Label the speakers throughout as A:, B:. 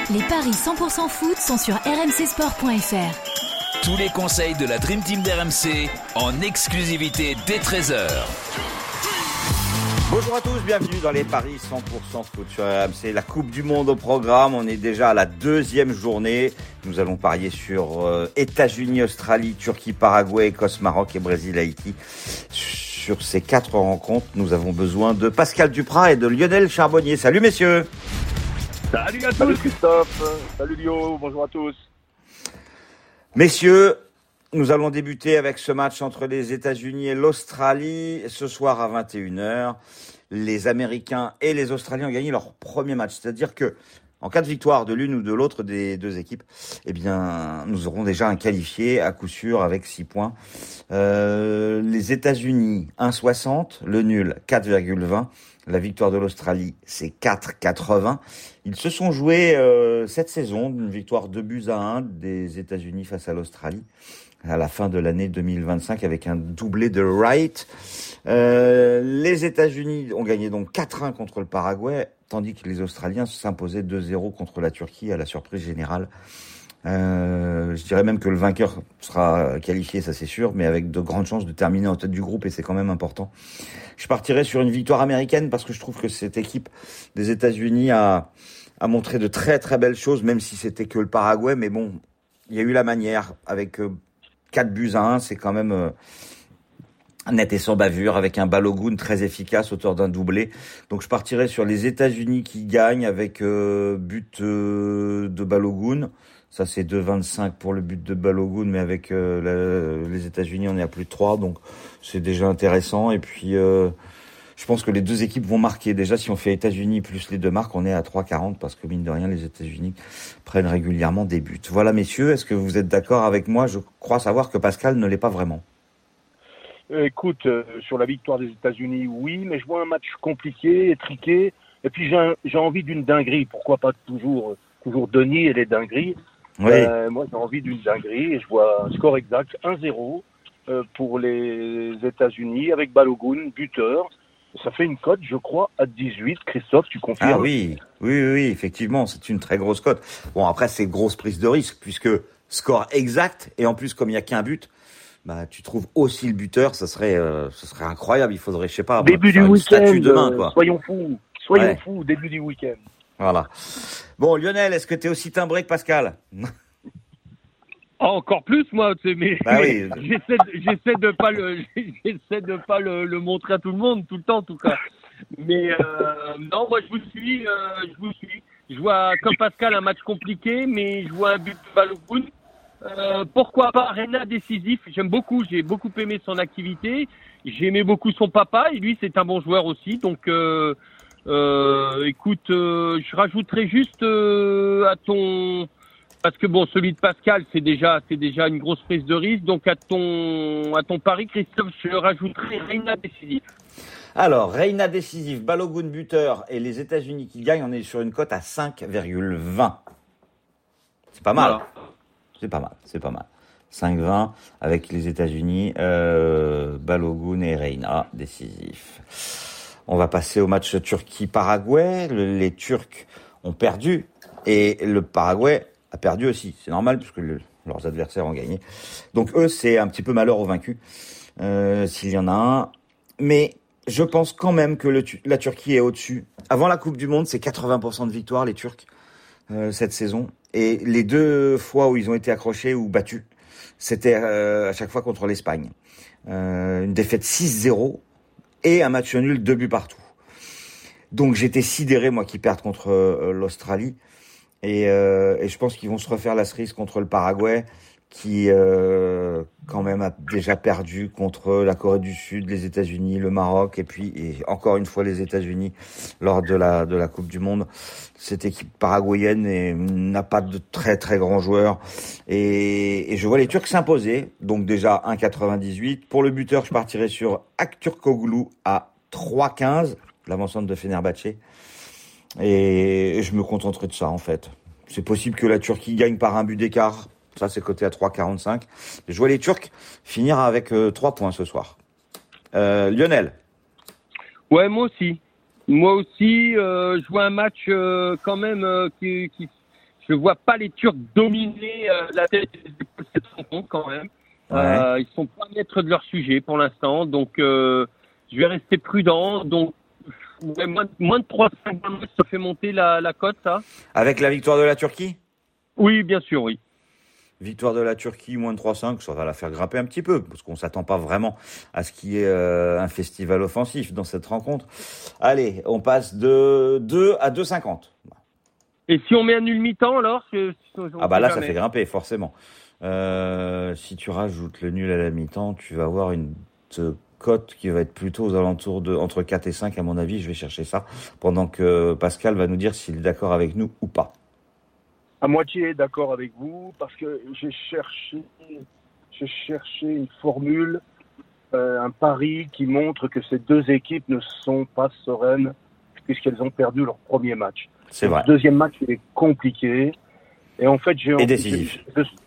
A: Les paris 100% foot sont sur rmcsport.fr.
B: Tous les conseils de la Dream Team d'RMC en exclusivité dès 13h.
C: Bonjour à tous, bienvenue dans les paris 100% foot sur RMC. La Coupe du Monde au programme, on est déjà à la deuxième journée. Nous allons parier sur États-Unis, Australie, Turquie, Paraguay, Écosse, Maroc et Brésil, Haïti. Sur ces 4 rencontres, nous avons besoin de Pascal Duprat et de Lionel Charbonnier. Salut messieurs.
D: Salut à tous. Salut Christophe, salut Lio, bonjour à tous.
C: Messieurs, nous allons débuter avec ce match entre les États-Unis et l'Australie. Ce soir à 21h, les Américains et les Australiens ont gagné leur premier match. C'est-à-dire que, en cas de victoire de l'une ou de l'autre des deux équipes, eh bien, nous aurons déjà un qualifié à coup sûr avec 6 points. Les États-Unis 1,60, le nul 4,20. La victoire de l'Australie, c'est 4,80. Ils se sont joués cette saison une victoire 2-1 des États-Unis face à l'Australie à la fin de l'année 2025 avec un doublé de Wright. Les États-Unis ont gagné donc 4-1 contre le Paraguay, tandis que les Australiens s'imposaient 2-0 contre la Turquie à la surprise générale. Je dirais même que le vainqueur sera qualifié, ça c'est sûr, mais avec de grandes chances de terminer en tête du groupe et c'est quand même important. Je partirai sur une victoire américaine parce que je trouve que cette équipe des États-Unis a montré de très très belles choses, même si c'était que le Paraguay, mais bon, il y a eu la manière avec 4-1, c'est quand même net et sans bavure, avec un Balogun très efficace, auteur d'un doublé. Donc je partirai sur les États-Unis qui gagnent avec but de Balogun. Ça c'est 2,25 pour le but de Balogun, mais avec les États-Unis on est à plus de 3, donc c'est déjà intéressant. Et puis je pense que les deux équipes vont marquer. Déjà si on fait États-Unis plus les deux marques, on est à 3,40 parce que mine de rien les États-Unis prennent régulièrement des buts. Voilà messieurs, est-ce que vous êtes d'accord avec moi? Je crois savoir que Pascal ne l'est pas vraiment.
D: Écoute, sur la victoire des États-Unis, oui, mais je vois un match compliqué, étriqué, et puis j'ai envie d'une dinguerie. Pourquoi pas toujours Denis et les dingueries.
C: Oui.
D: Moi, j'ai envie d'une dinguerie et je vois un score exact 1-0 pour les États-Unis avec Balogun, buteur. Ça fait une cote, je crois, à 18. Christophe, tu confirmes?
C: Ah oui, effectivement, c'est une très grosse cote. Bon, après, c'est grosse prise de risque puisque score exact et en plus, comme il n'y a qu'un but, bah, tu trouves aussi le buteur, ce serait incroyable. Il faudrait, je sais pas,
D: début du
C: faire une statue
D: week-end,
C: demain, quoi.
D: Soyons fous, début du week-end.
C: Voilà. Bon, Lionel, est-ce que tu es aussi timbré que Pascal?
E: Encore plus, moi, mais,
C: bah oui.
E: j'essaie de pas le montrer à tout le monde, tout le temps, en tout cas. Mais, non, moi, je vous suis. Je vois, comme Pascal, un match compliqué, mais je vois un but de Balogun. Pourquoi pas Reina décisif? J'ai beaucoup aimé son activité. J'aimais beaucoup son papa, et lui, c'est un bon joueur aussi, donc, écoute, je rajouterai juste à ton, parce que bon, celui de Pascal, c'est déjà une grosse prise de risque. Donc à ton pari, Christophe, je rajouterai Reina décisif.
C: Alors, Reina décisif, Balogun buteur et les États-Unis qui gagnent, on est sur une cote à 5,20. C'est pas mal. Voilà. C'est pas mal. 5,20 avec les États-Unis, Balogun et Reina décisif. On va passer au match Turquie-Paraguay. Les Turcs ont perdu et le Paraguay a perdu aussi. C'est normal puisque leurs adversaires ont gagné. Donc eux, c'est un petit peu malheur aux vaincus, s'il y en a un. Mais je pense quand même que la Turquie est au-dessus. Avant la Coupe du Monde, c'est 80% de victoire, les Turcs, cette saison. Et les 2 fois où ils ont été accrochés ou battus, c'était à chaque fois contre l'Espagne. Une défaite 6-0. Et un match nul, 2 buts partout. Donc j'étais sidéré, moi, qu'ils perdent contre l'Australie. Et je pense qu'ils vont se refaire la cerise contre le Paraguay, qui quand même a déjà perdu contre la Corée du Sud, les États-Unis, le Maroc, et encore une fois les États-Unis lors de la Coupe du Monde. Cette équipe paraguayenne n'a pas de très très grands joueurs. Et je vois les Turcs s'imposer. Donc déjà 1,98. Pour le buteur, je partirai sur Aktürkoğlu à 3,15, l'avant-centre de Fenerbahçe. Et je me contenterai de ça en fait. C'est possible que la Turquie gagne par un but d'écart. Ça, c'est coté à 3,45. Je vois les Turcs finir avec 3 points ce soir. Lionel?
E: Ouais, moi aussi. Je vois un match quand même qui je vois pas les Turcs dominer la tête et les épaules cette rencontre quand même.
C: Ouais.
E: Ils sont pas maîtres de leur sujet pour l'instant, donc je vais rester prudent. Donc ouais, moins de 3,5 ça fait monter la cote, ça.
C: Avec la victoire de la Turquie?
E: Oui, bien sûr, oui.
C: Victoire de la Turquie, moins de 3,5, ça va la faire grimper un petit peu, parce qu'on s'attend pas vraiment à ce qu'il y ait un festival offensif dans cette rencontre. Allez, on passe de 2 à 2,50.
E: Et si on met un nul mi-temps, alors
C: Ah bah là, ça fait grimper, forcément. Si tu rajoutes le nul à la mi-temps, tu vas avoir une cote qui va être plutôt aux alentours de entre 4 et 5, à mon avis. Je vais chercher ça, pendant que Pascal va nous dire s'il est d'accord avec nous ou pas.
D: À moitié d'accord avec vous, parce que j'ai cherché une formule, un pari qui montre que ces deux équipes ne sont pas sereines puisqu'elles ont perdu leur premier match.
C: C'est vrai.
D: Le deuxième match, il est compliqué. Et en fait,
C: Et décisif.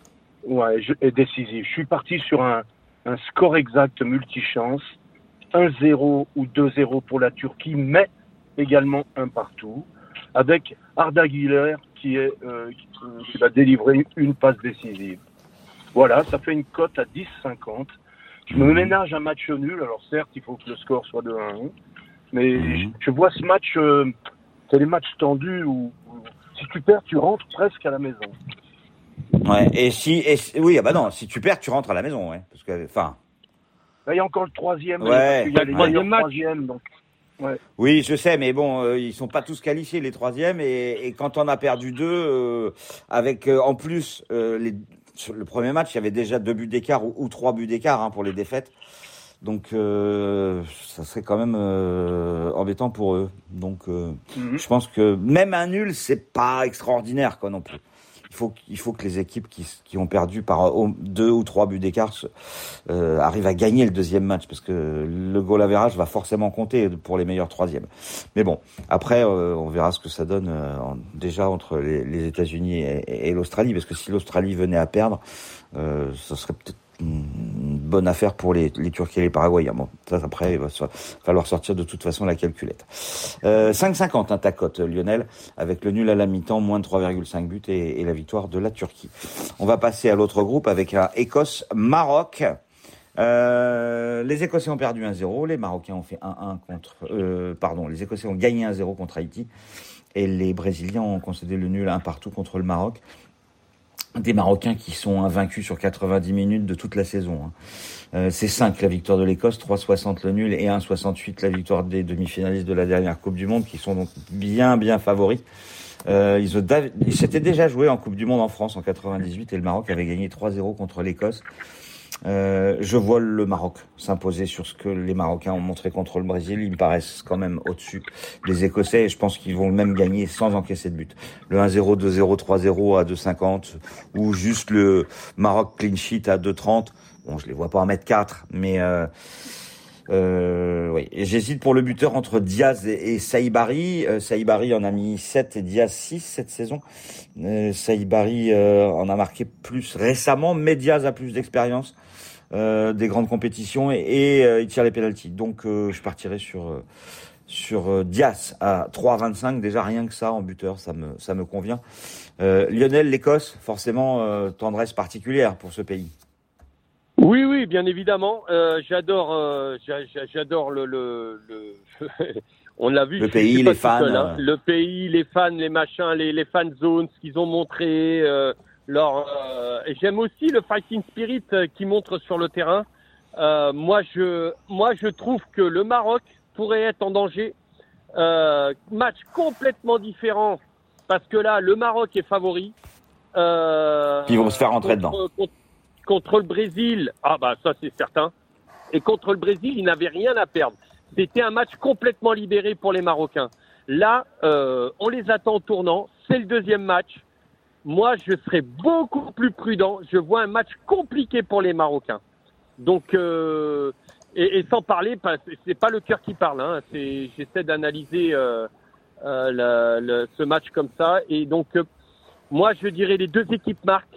D: Et décisif. Je suis parti sur un score exact multichance, 1-0 ou 2-0 pour la Turquie, mais également un partout, avec Arda Güler qui va délivrer une passe décisive. Voilà, ça fait une cote à 10,50. Je me ménage un match nul. Alors certes, il faut que le score soit de 1-1, mais je vois ce match, c'est les matchs tendus où si tu perds, tu rentres presque à la maison.
C: Ouais. Oui, ah bah non, si tu perds, tu rentres à la maison, ouais. Parce que, enfin.
D: Là, il y a encore le troisième.
C: Ouais.
D: Il y a les meilleurs
E: match.
D: troisièmes, donc. Ouais.
C: Oui, je sais, mais bon, ils sont pas tous qualifiés les troisièmes, et quand on a perdu 2, avec en plus sur le premier match, il y avait déjà 2 buts d'écart ou 3 buts d'écart pour les défaites, donc ça serait quand même embêtant pour eux. Donc je pense que même un nul, c'est pas extraordinaire quoi non plus. Il faut que les équipes qui ont perdu par 2 ou 3 buts d'écart arrivent à gagner le deuxième match, parce que le goal average va forcément compter pour les meilleurs troisièmes. Mais bon, après, on verra ce que ça donne déjà entre les États-Unis et l'Australie, parce que si l'Australie venait à perdre, ça serait peut-être une bonne affaire pour les Turcs et les Paraguayens. Bon, ça après, il va falloir sortir de toute façon la calculette. 5,50 ta cote, Lionel, avec le nul à la mi-temps, moins de 3,5 buts et la victoire de la Turquie. On va passer à l'autre groupe avec un Écosse-Maroc. Les Écossais ont perdu 1-0, les Marocains ont fait 1-1 les Écossais ont gagné 1-0 contre Haïti, et les Brésiliens ont concédé le nul 1 partout contre le Maroc. Des Marocains qui sont invaincus sur 90 minutes de toute la saison. C'est 5 la victoire de l'Écosse, 3,60 le nul et 1,68 la victoire des demi-finalistes de la dernière Coupe du Monde, qui sont donc bien favoris. Ils s'étaient déjà joués en Coupe du Monde en France en 98, et le Maroc avait gagné 3-0 contre l'Écosse. Je vois le Maroc s'imposer sur ce que les Marocains ont montré contre le Brésil. Ils me paraissent quand même au-dessus des Écossais, et je pense qu'ils vont même gagner sans encaisser de but. Le 1-0, 2-0, 3-0 à 2,50, ou juste le Maroc clean sheet à 2,30. Bon, je les vois pas en mettre 4, mais oui. Et j'hésite pour le buteur entre Diaz et Saïbari. Saïbari en a mis 7 et Diaz 6 cette saison. Saïbari en a marqué plus récemment, mais Diaz a plus d'expérience des grandes compétitions, et il tire les pénaltys. Donc je partirai sur Diaz à 3,25. Déjà rien que ça en buteur, ça me convient. Lionel, l'Écosse, forcément tendresse particulière pour ce pays.
E: Oui, bien évidemment. J'adore le on l'a vu.
C: Le pays, les fans.
E: Le pays, les fans, les machins, les fan zones, ce qu'ils ont montré. Et j'aime aussi le fighting spirit qu'ils montrent sur le terrain. Moi, je trouve que le Maroc pourrait être en danger. Match complètement différent, parce que là, le Maroc est favori.
C: Ils vont se faire rentrer dedans.
E: Contre le Brésil, ça c'est certain. Et contre le Brésil, ils n'avaient rien à perdre. C'était un match complètement libéré pour les Marocains. Là, on les attend au tournant. C'est le deuxième match. Moi, je serais beaucoup plus prudent. Je vois un match compliqué pour les Marocains. Donc, et sans parler, c'est pas le cœur qui parle. J'essaie d'analyser ce match comme ça. Et donc, moi, je dirais les deux équipes marquent.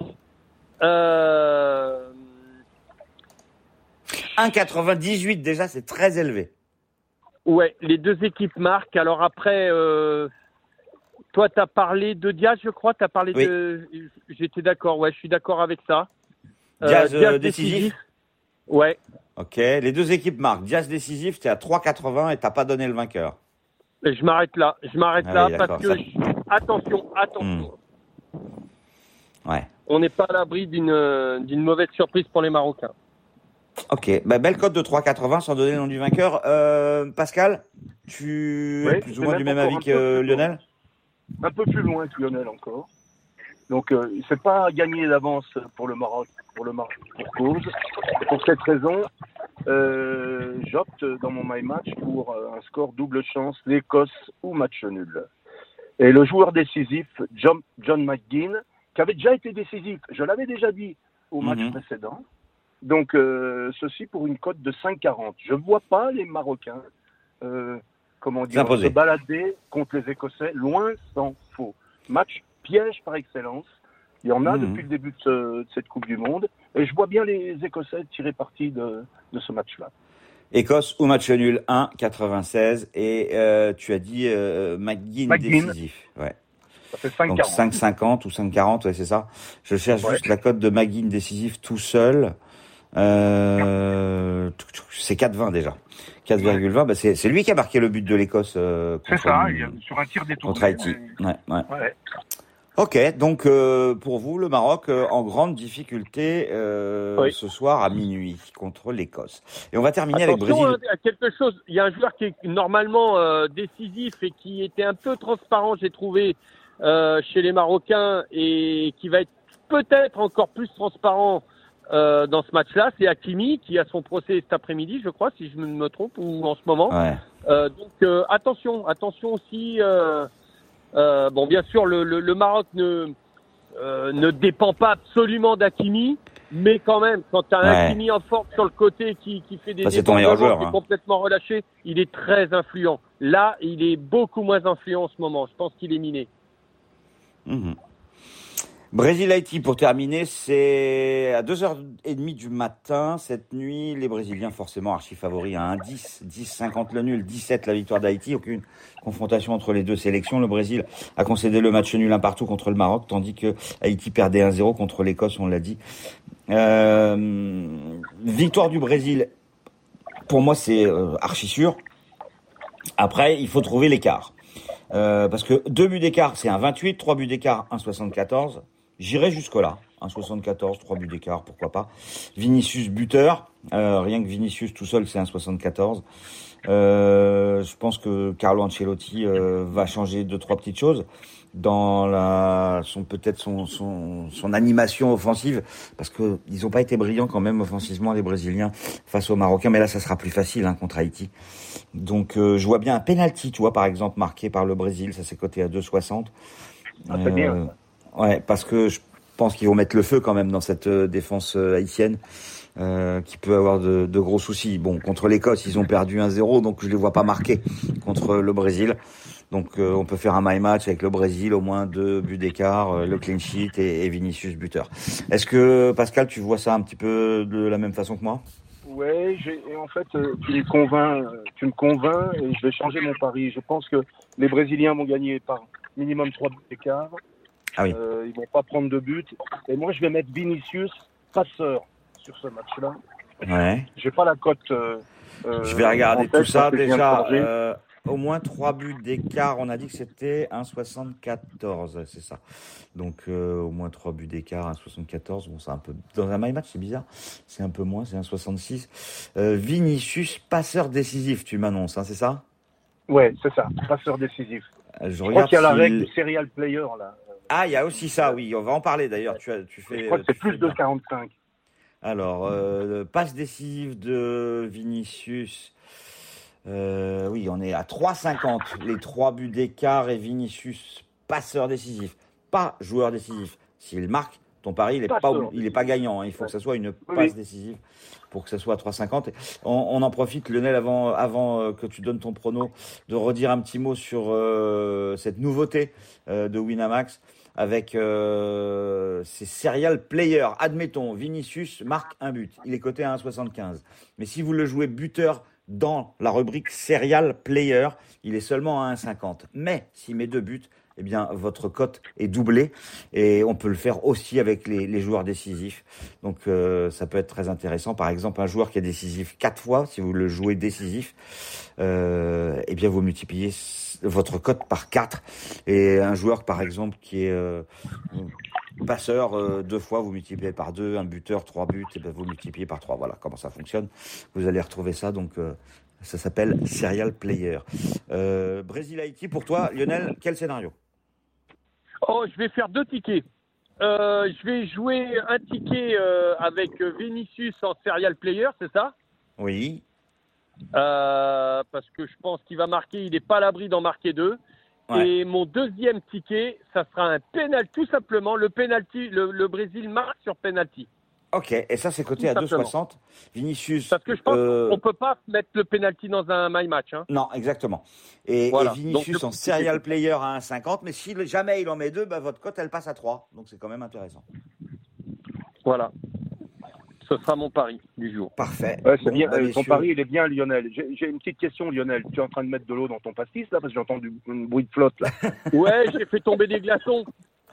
C: 1,98 déjà, c'est très élevé.
E: Ouais, les deux équipes marquent. Alors après, toi, tu as parlé de Diaz, je crois. Tu as parlé
C: Oui.
E: de. J'étais d'accord. Ouais, je suis d'accord avec ça.
C: Diaz décisif.
E: Ouais.
C: Ok, les deux équipes marquent. Diaz décisif, tu es à 3,80 et tu n'as pas donné le vainqueur.
E: Et je m'arrête là. Je m'arrête
C: Ah
E: là
C: oui,
E: parce
C: d'accord,
E: que
C: ça-
E: attention.
C: Ouais.
E: On n'est pas à l'abri d'une mauvaise surprise pour les Marocains.
C: Ok, belle cote de 3,80 sans donner le nom du vainqueur. Pascal, tu es
D: Oui,
C: plus ou
D: c'est
C: moins du
D: même
C: même
D: encore
C: avis
D: un peu
C: que
D: plus
C: Lionel?
D: Un peu plus loin que Lionel encore. Donc, c'est pas gagné d'avance pour le Maroc pour cause. Pour cette raison, j'opte dans mon My Match pour un score double chance, l'Écosse ou match nul. Et le joueur décisif, John McGinn, qui avait déjà été décisif, je l'avais déjà dit au match précédent. Donc, ceci pour une cote de 5,40. Je ne vois pas les Marocains se balader contre les Écossais, loin s'en faut. Match piège par excellence. Il y en a depuis le début de cette Coupe du Monde. Et je vois bien les Écossais tirer parti de ce match-là.
C: Écosse ou match nul, 1,96. Et tu as dit McGinn décisif. Ouais.
D: Ça fait 5,40.
C: Donc 5,50 ou 5,40, ouais, c'est ça. Je cherche juste la cote de McGinn décisif tout seul. C'est 4,20 déjà. 4,20, bah c'est lui qui a marqué le but de l'Écosse
D: c'est ça, sur un tir détourné.
C: Contre Haïti. Ouais. Ok, donc pour vous, le Maroc en grande difficulté ce soir à minuit contre l'Écosse. Et on va terminer avec Brésil.
E: À quelque chose, il y a un joueur qui est normalement décisif et qui était un peu transparent, j'ai trouvé, chez les Marocains et qui va être peut-être encore plus transparent dans ce match-là, c'est Hakimi qui a son procès cet après-midi, je crois, si je me trompe, ou en ce moment.
C: Ouais.
E: Donc attention aussi. Bon, bien sûr, le Maroc ne dépend pas absolument d'Hakimi, mais quand même, quand tu as un Hakimi en forme sur le côté qui fait des
C: c'est ton meilleur joueur,
E: qui est complètement relâché, il est très influent. Là, il est beaucoup moins influent en ce moment. Je pense qu'il est miné.
C: Brésil-Haïti, pour terminer, c'est à 2h30 du matin. Cette nuit, les Brésiliens, forcément archi favoris à 1,10, 10,50 le nul, 17 la victoire d'Haïti. Aucune confrontation entre les deux sélections. Le Brésil a concédé le match nul 1 partout contre le Maroc, tandis que Haïti perdait 1-0 contre l'Écosse, on l'a dit. Victoire du Brésil, pour moi, c'est archi sûr. Après, il faut trouver l'écart. Parce que 2 buts d'écart, c'est 1,28, 3 buts d'écart, 1,74. J'irai jusque-là. 1,74, 3 buts d'écart, pourquoi pas. Vinicius buteur. Rien que Vinicius tout seul, c'est 1,74. Je pense que Carlo Ancelotti va changer 2-3 petites choses dans son animation offensive, parce que ils ont pas été brillants quand même offensivement, les Brésiliens, face aux Marocains, mais là ça sera plus facile contre Haïti. Donc je vois bien un penalty, tu vois, par exemple, marqué par le Brésil, ça c'est coté à 2,60.
D: C'est bien.
C: Ouais, parce que je pense qu'ils vont mettre le feu quand même dans cette défense haïtienne, qui peut avoir de gros soucis. Bon, contre l'Écosse, ils ont perdu 1-0, donc je les vois pas marquer contre le Brésil. Donc on peut faire un my match avec le Brésil, au moins 2 buts d'écart, le clean sheet et Vinicius buteur. Est-ce que Pascal, tu vois ça un petit peu de la même façon que moi?
D: Ouais, et en fait, tu me convaincs et je vais changer mon pari. Je pense que les Brésiliens vont gagner par minimum 3 buts d'écart.
C: Ah oui.
D: Ils vont pas prendre de but. Et moi, je vais mettre Vinicius passeur sur ce match-là.
C: Ouais.
D: J'ai pas la cote.
C: Je vais regarder tout ça déjà. Au moins 3 buts d'écart. On a dit que c'était 1,74, c'est ça. Donc au moins 3 buts d'écart, 1,74. Bon, c'est un peu dans un my match, c'est bizarre. C'est un peu moins, c'est 1,66. Vinicius passeur décisif, tu m'annonces, c'est ça?
D: Ouais, c'est ça, passeur décisif.
C: Je
D: crois qu'il y a la règle du serial player là.
C: Ah, il y a aussi ça, oui. On va en parler d'ailleurs. Tu fais.
D: Je crois que c'est plus de 45.
C: Alors, passe décisive de Vinicius. Oui, on est à 3,50. Les 3 buts d'écart et Vinicius, passeur décisif. Pas joueur décisif. S'il marque, ton pari, il est pas gagnant. Il faut que ça soit une passe décisive pour que ça soit à 3,50. On en profite, Lionel, avant que tu donnes ton prono, de redire un petit mot sur cette nouveauté de Winamax avec ces serial players. Admettons, Vinicius marque un but. Il est coté à 1,75. Mais si vous le jouez buteur dans la rubrique serial player, il est seulement à 1,50. Mais s'il met 2 buts, eh bien, votre cote est doublée. Et on peut le faire aussi avec les joueurs décisifs. Donc, ça peut être très intéressant. Par exemple, un joueur qui est décisif 4 fois, si vous le jouez décisif, eh bien, vous multipliez votre cote par 4. Et un joueur, par exemple, qui est passeur 2 fois, vous multipliez par 2. Un buteur, 3 buts, et bien, vous multipliez par 3. Voilà comment ça fonctionne. Vous allez retrouver ça. Donc, ça s'appelle Serial Player. Brésil-Haïti, pour toi, Lionel, quel scénario?
E: Oh, je vais faire 2 tickets. Je vais jouer un ticket avec Vinicius en serial player, c'est ça?
C: Oui.
E: Parce que je pense qu'il va marquer, il n'est pas à l'abri d'en marquer 2. Ouais. Et mon deuxième ticket, ça sera un penalty, tout simplement. Le penalty, le Brésil marque sur penalty.
C: Ok, et ça c'est coté à 2,60. Vinicius.
E: Parce que je pense qu'on peut pas mettre le penalty dans un my match. Hein.
C: Non, exactement. Et Vinicius en serial player à 1,50, mais si jamais il en met 2, bah, votre cote elle passe à 3. Donc c'est quand même intéressant.
E: Voilà. Ce sera mon pari du jour.
C: Parfait.
D: Ouais, c'est bien. Ton pari, il est bien, Lionel. J'ai une petite question, Lionel. Tu es en train de mettre de l'eau dans ton pastis, là, parce que j'entends un bruit de flotte, là.
E: Ouais, j'ai fait tomber des glaçons.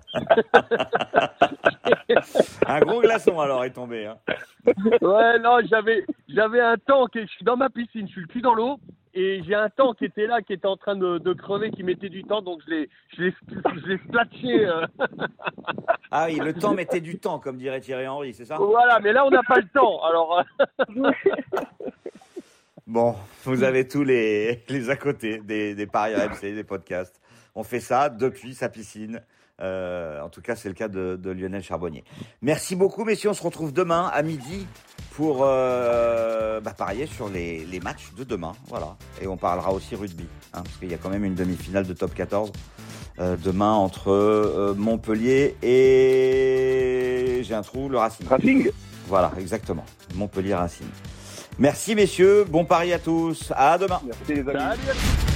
C: Un gros glaçon, alors, est tombé. Hein.
E: Ouais, non, j'avais un tank, je suis dans ma piscine, je suis le cul dans l'eau, et j'ai un tank qui était là, qui était en train de crever, qui mettait du temps, donc je l'ai splatché.
C: Ah oui, le temps mettait du temps, comme dirait Thierry Henry, c'est ça?
E: Voilà, mais là, on n'a pas le temps, alors...
C: Bon, vous avez tous les à côté des paris RMC, des podcasts. On fait ça depuis sa piscine. En tout cas, c'est le cas de Lionel Charbonnier. Merci beaucoup, messieurs. On se retrouve demain à midi pour parier sur les matchs de demain. Voilà. Et on parlera aussi rugby, hein, parce qu'il y a quand même une demi-finale de top 14 demain entre Montpellier et j'ai un trou, le Racing.
D: Racing.
C: Voilà, exactement. Montpellier Racing. Merci, messieurs. Bon pari à tous. À demain.
D: Merci, les amis.
E: Salut.